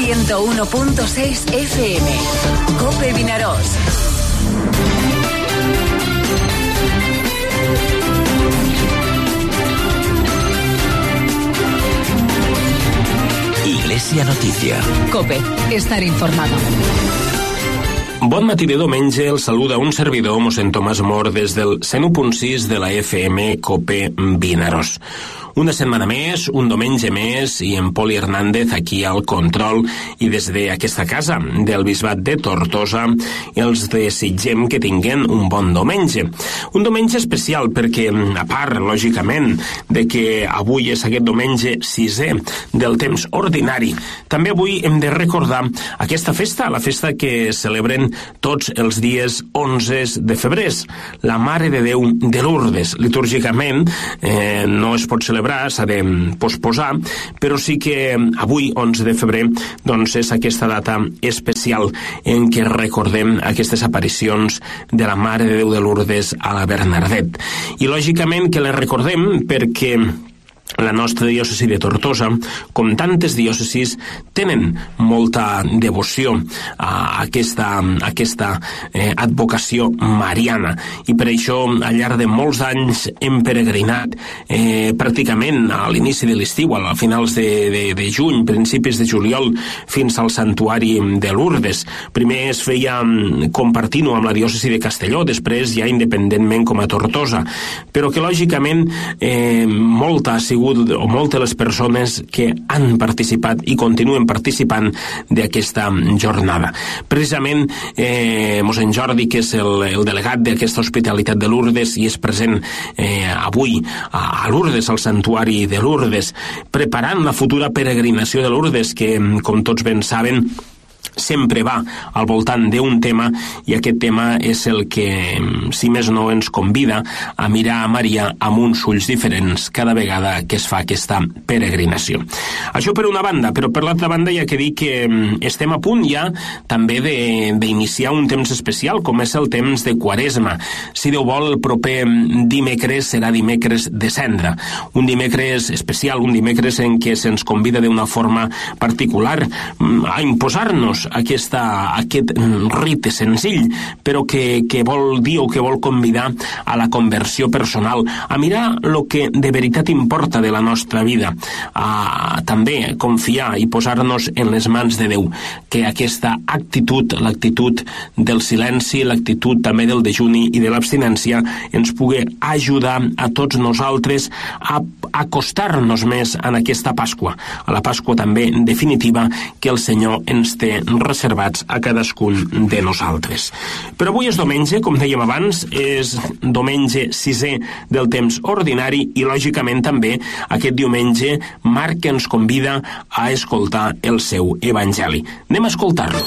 101.6 FM. COPE Vinaròs. Iglesia Noticia. COPE. Estar informado. Bon matí de diumenge, el saluda un servidor, mossèn Tomàs Mor, des del 101.6 de la FM COPE Vinaròs. Una setmana més, un diumenge més, i en Poli Hernández aquí al control, i des d'aquesta casa del Bisbat de Tortosa els desitgem que tinguen un bon diumenge. Un diumenge especial perquè, a part, lògicament, de que avui és aquest diumenge 6è del temps ordinari, també avui hem de recordar aquesta festa, la festa que celebren tots els dies 11 de febrer, la Mare de Déu de Lourdes. Litúrgicament no es pot celebrar, s'ha de posposar, però sí que avui, 11 de febrer, doncs és aquesta data especial en què recordem aquestes aparicions de la Mare de Déu de Lourdes a la Bernardet. I lògicament que les recordem perquè la nostra diòcesi de Tortosa, com tantes diòcesis, tenen molta devoció a aquesta advocació mariana, i per això al llarg de molts anys hem peregrinat pràcticament a l'inici de l'estiu, a finals de juny, principis de juliol, fins al santuari de Lourdes. Primer es feia compartint-ho amb la diòcesi de Castelló, després ja independentment com a Tortosa, però que lògicament molta ha sigut o moltes les persones que han participat i continuen participant d'aquesta jornada. Precisament mossèn Jordi, que és el delegat d'aquesta hospitalitat de Lourdes i és present avui a Lourdes, al santuari de Lourdes, preparant la futura peregrinació de Lourdes, que com tots ben saben sempre va al voltant d'un tema, i aquest tema és el que, si més no, ens convida a mirar a Maria amb uns ulls diferents cada vegada que es fa aquesta peregrinació. Això per una banda, però per l'altra banda hi ha que dir que estem a punt ja també d'iniciar un temps especial, com és el temps de Quaresma. Si Déu vol, el proper dimecres serà dimecres de Cendra, un dimecres especial, un dimecres en què se'ns convida d'una forma particular a imposar-nos aquest rite senzill, però que vol dir o que vol convidar a la conversió personal, a mirar el que de veritat importa de la nostra vida, a també confiar i posar-nos en les mans de Déu, que aquesta actitud, l'actitud del silenci, l'actitud també del dejuni i de l'abstinència ens pugui ajudar a tots nosaltres a acostar-nos més en aquesta Pasqua, a la Pasqua també definitiva que el Senyor ens té reservats a cadascun de nosaltres. Però avui és diumenge, com dèiem abans, és diumenge 6è del temps ordinari, i lògicament també aquest diumenge Marc ens convida a escoltar el seu Evangeli. Anem a escoltar-lo.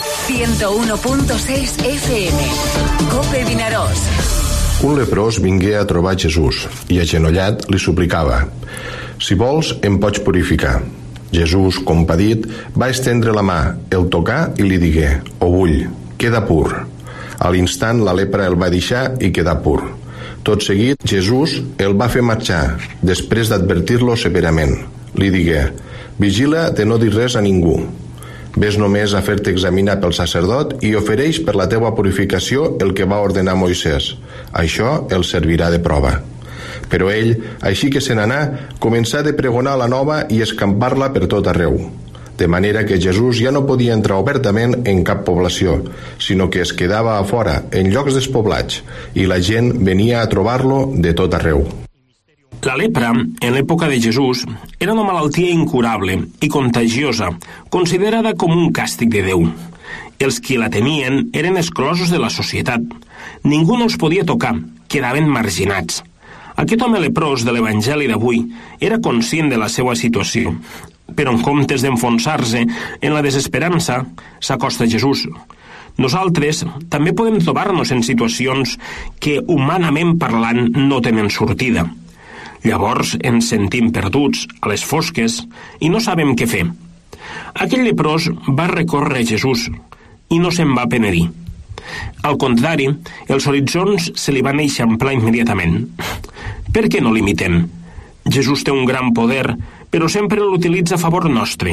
101.6 FM. COPE Vinaròs. Un leprós vingué a trobar Jesús i, agenollat, li suplicava: «Si vols, em pots purificar». Jesús, compadit, va estendre la mà, el tocà i li digué: «Ho vull, queda pur». A l'instant la lepra el va deixar i quedà pur. Tot seguit, Jesús el va fer marxar, després d'advertir-lo severament. Li digué: «Vigila de no dir res a ningú. Ves només a fer-te examinar pel sacerdot i ofereix per la teua purificació el que va ordenar Moisès. Això el servirà de prova». Però ell, així que se n'anà, començà de pregonar la nova i escampar-la per tot arreu. De manera que Jesús ja no podia entrar obertament en cap població, sinó que es quedava a fora, en llocs despoblats, i la gent venia a trobar-lo de tot arreu. La lepra, en l'època de Jesús, era una malaltia incurable i contagiosa, considerada com un càstig de Déu. Els qui la tenien eren exclosos de la societat. Ningú no els podia tocar, quedaven marginats. Aquest home leprós de l'Evangeli d'avui era conscient de la seva situació, però en comptes d'enfonsar-se en la desesperança, s'acosta a Jesús. Nosaltres també podem trobar-nos en situacions que, humanament parlant, no tenen sortida. Llavors ens sentim perduts, a les fosques, i no sabem què fer. Aquell leprós va recórrer a Jesús i no se'n va penedir. Al contrari, els horitzons se li van eixamplar immediatament. Per què no l'imitem? Jesús té un gran poder, però sempre l'utilitza a favor nostre.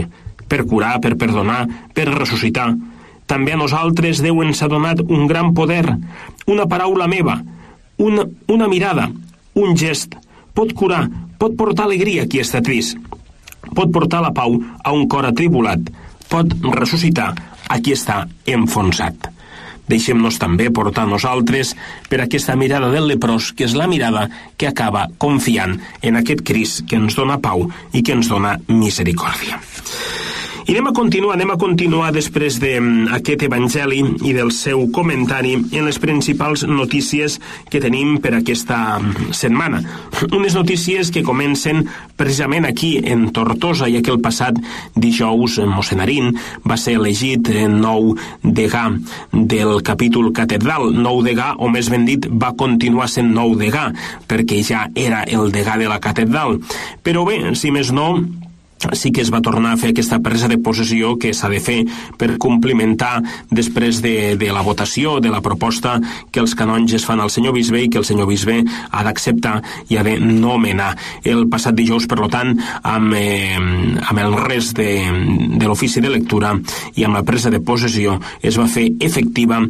per curar, per perdonar, per ressuscitar. També a nosaltres Déu ens ha donat un gran poder, una paraula meva, una mirada, un gest. Pot curar, pot portar alegria a qui està trist, pot portar la pau a un cor atribulat, pot ressuscitar a qui està enfonsat. Deixem-nos també portar nosaltres per aquesta mirada del leprós, que és la mirada que acaba confiant en aquest Crist que ens dona pau i que ens dona misericòrdia. I anem a continuar després d'aquest evangeli i del seu comentari en les principals notícies que tenim per aquesta setmana. Unes notícies que comencen precisament aquí, en Tortosa, ja que el passat dijous mossèn Arín va ser elegit nou degà del capítol catedral, nou degà, o més ben dit, va continuar sent nou degà, perquè ja era el degà de la catedral. Però bé, si més no, sí que es va tornar a fer aquesta presa de possessió que s'ha de fer per complimentar després de la votació de la proposta que els canonges fan al senyor bisbe i que el senyor bisbe ha d'acceptar i ha de nomenar. El passat dijous, per tant, amb el rest de l'ofici de lectura i amb la presa de possessió es va fer efectiva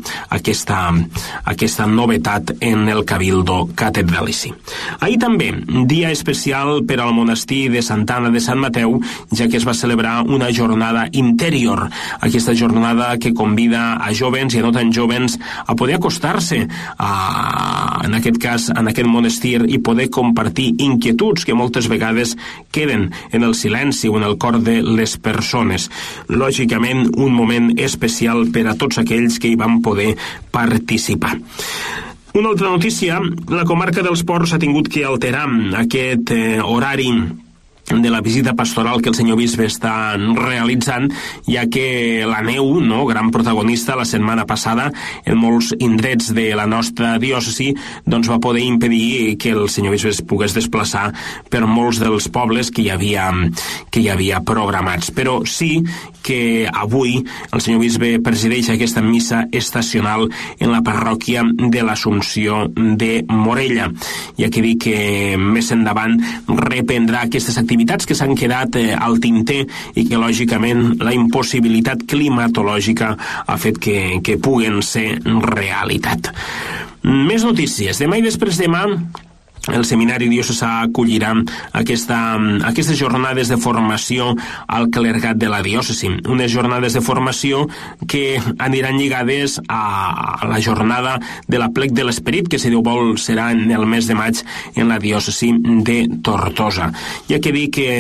aquesta novetat en el cabildo catedralici. Ahir també, dia especial per al monestir de Santa Anna de Sant Mateu, ja que es va celebrar una jornada interior, aquesta jornada que convida a jovens i a no tan jovens a poder acostar-se en aquest cas en aquest monestir i poder compartir inquietuds que moltes vegades queden en el silenci o en el cor de les persones. Lògicament, un moment especial per a tots aquells que hi van poder participar. Una altra notícia, la comarca dels Ports ha tingut que alterar aquest horari de la visita pastoral que el senyor bisbe està realitzant, ja que la neu, gran protagonista la setmana passada en molts indrets de la nostra diòcesi, doncs va poder impedir que el senyor bisbe es pogués desplaçar per molts dels pobles que hi havia programats. Però sí que avui el senyor bisbe presideix aquesta missa estacional en la parròquia de l'Assumpció de Morella. Hi ha que dir que més endavant reprendrà aquestes activitats que s'han quedat al tinter i que lògicament la impossibilitat climatològica ha fet que puguen ser realitat. Més notícies. Demà i després demà el Seminari Diocesà acollirà aquestes jornades de formació al clergat de la diòcesi. Unes jornades de formació que aniran lligades a la jornada de la Plec de l'Esperit, que si Déu vol serà en el mes de maig en la diòcesi de Tortosa. Hi ha que dir que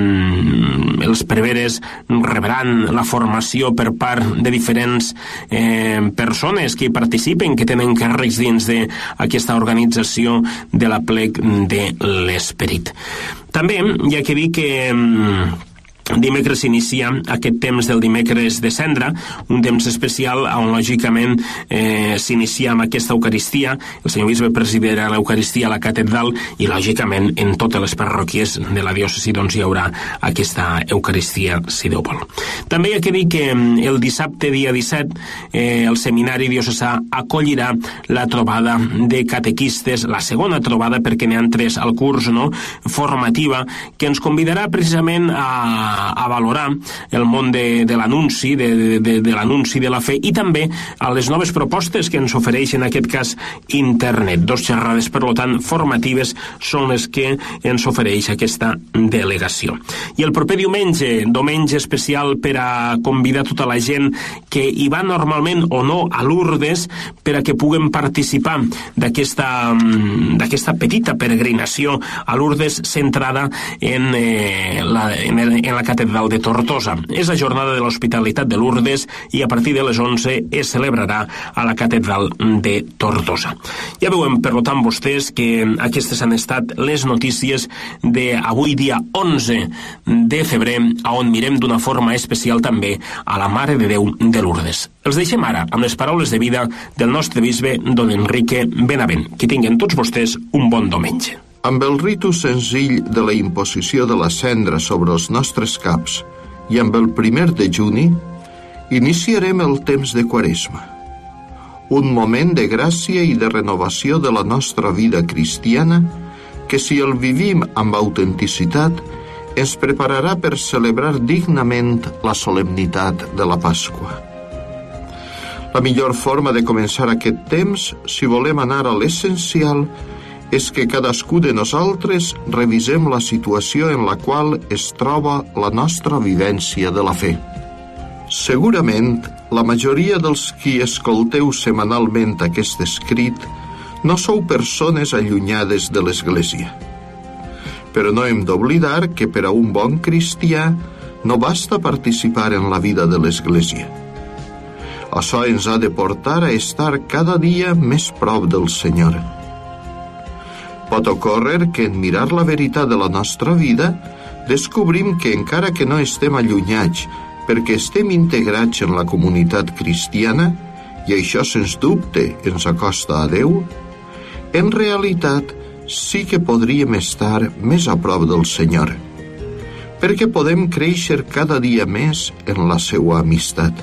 els preveres rebran la formació per part de diferents persones que hi participen, que tenen càrrecs dins d'aquesta organització de la Plec de l'Esperit. També hi ha que dir que dimecres s'inicia aquest temps del dimecres de cendra, un temps especial on lògicament s'inicia amb aquesta Eucaristia. El senyor bisbe presidirà l'Eucaristia a la catedral i lògicament en totes les parròquies de la diòcesi doncs hi haurà aquesta Eucaristia, si Déu vol. També hi ha que dir que el dissabte, dia 17, el Seminari Diocesà acollirà la trobada de catequistes, la segona trobada, perquè n'hi ha 3 al curs, formativa, que ens convidarà precisament a valorar el món de l'anunci, de l'anunci de la fe i també a les noves propostes que ens ofereix en aquest cas internet. 2 xerrades, per tant, formatives són les que ens ofereix aquesta delegació. I el proper diumenge especial per a convidar tota la gent que hi va normalment o no a Lourdes per a que puguen participar d'aquesta petita peregrinació a Lourdes centrada en la catedral de Tortosa. És la jornada de l'Hospitalitat de Lourdes i a partir de les 11 es celebrarà a la catedral de Tortosa. Ja veuen, per tant, vostès que aquestes han estat les notícies d'avui dia 11 de febrer, on mirem d'una forma especial també a la Mare de Déu de Lourdes. Els deixem ara amb les paraules de vida del nostre bisbe, don Enrique Benavent. Que tinguin tots vostès un bon diumenge. Amb el ritu senzill de la imposició de la cendra sobre els nostres caps i amb el 1 de juny, iniciarem el temps de Quaresma. Un moment de gràcia i de renovació de la nostra vida cristiana que, si el vivim amb autenticitat, ens prepararà per celebrar dignament la solemnitat de la Pasqua. La millor forma de començar aquest temps, si volem anar a l'essencial, és que cadascú de nosaltres revisem la situació en la qual es troba la nostra vivència de la fe. Segurament, la majoria dels qui escolteu setmanalment aquest escrit no sou persones allunyades de l'Església. Però no hem d'oblidar que per a un bon cristià no basta participar en la vida de l'Església. Això ens ha de portar a estar cada dia més prop del Senyor. Pot ocórrer que en mirar la veritat de la nostra vida descobrim que encara que no estem allunyats perquè estem integrats en la comunitat cristiana, i això sens dubte ens acosta a Déu, en realitat sí que podríem estar més a prop del Senyor, perquè podem créixer cada dia més en la seva amistat.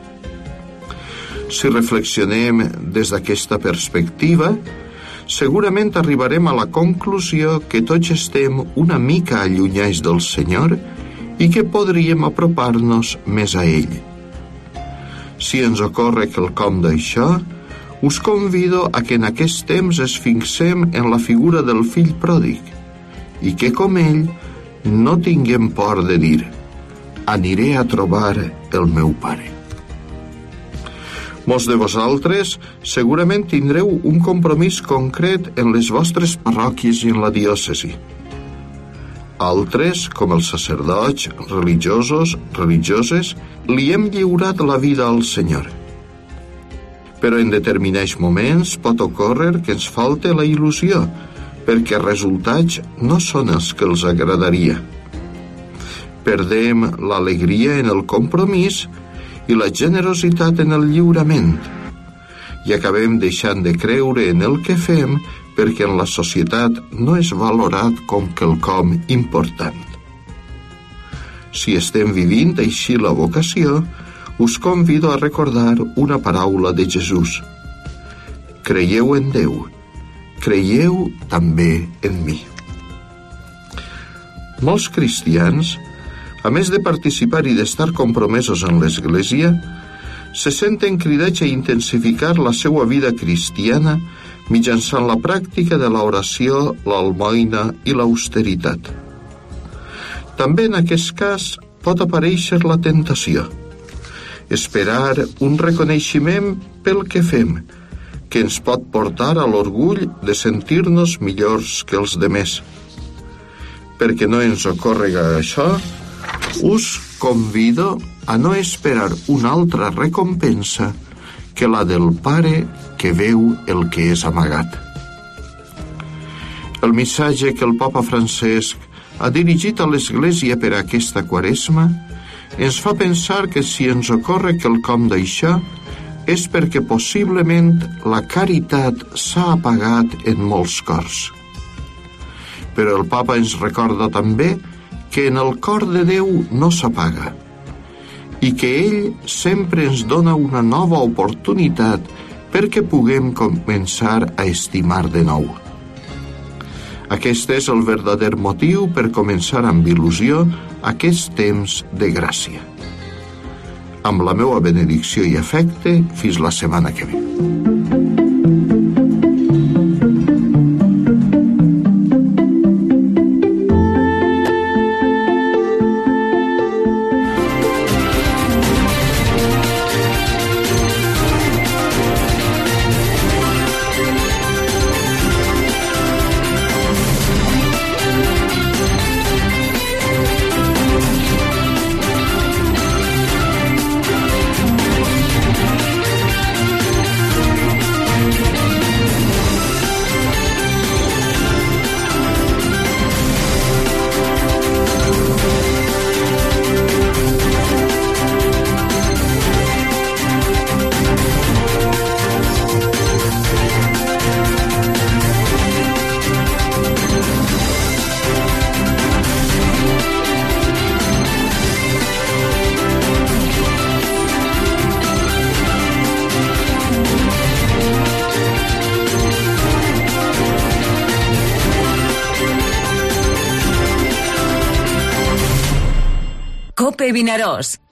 Si reflexionem des d'aquesta perspectiva, segurament arribarem a la conclusió que tots estem una mica allunyats del Senyor i que podríem apropar-nos més a ell. Si ens ocorre quelcom d'això, us convido a que en aquest temps es fixem en la figura del fill pròdig i que, com ell, no tinguem por de dir «Aniré a trobar el meu pare». Molts de vosaltres segurament tindreu un compromís concret en les vostres parròquies i en la diòcesi. Altres, com els sacerdots, religiosos, religioses, li hem lliurat la vida al Senyor. Però en determinats moments pot ocórrer que ens falte la il·lusió, perquè els resultats no són els que els agradaria. Perdem l'alegria en el compromís i la generositat en el lliurament, i acabem deixant de creure en el que fem perquè en la societat no és valorat com quelcom important. Si estem vivint així la vocació, us convido a recordar una paraula de Jesús. Creieu en Déu, creieu també en mi. Molts cristians, a més de participar i d'estar compromesos en l'Església, se senten cridats a intensificar la seva vida cristiana mitjançant la pràctica de l'oració, l'almoina i l'austeritat. També en aquest cas pot aparèixer la tentació, esperar un reconeixement pel que fem, que ens pot portar a l'orgull de sentir-nos millors que els demés. Perquè no ens ocórrega això, us convido a no esperar una altra recompensa que la del Pare que veu el que és amagat. El missatge que el Papa Francesc ha dirigit a l'Església per a aquesta Quaresma ens fa pensar que si ens ocorre quelcom d'això és perquè possiblement la caritat s'ha apagat en molts cors. Però el Papa ens recorda també que en el cor de Déu no s'apaga i que ell sempre ens dona una nova oportunitat perquè puguem començar a estimar de nou. Aquest és el verdader motiu per començar amb il·lusió aquest temps de gràcia. Amb la meva benedicció i afecte, fins la setmana que ve. Cope Vinaròs.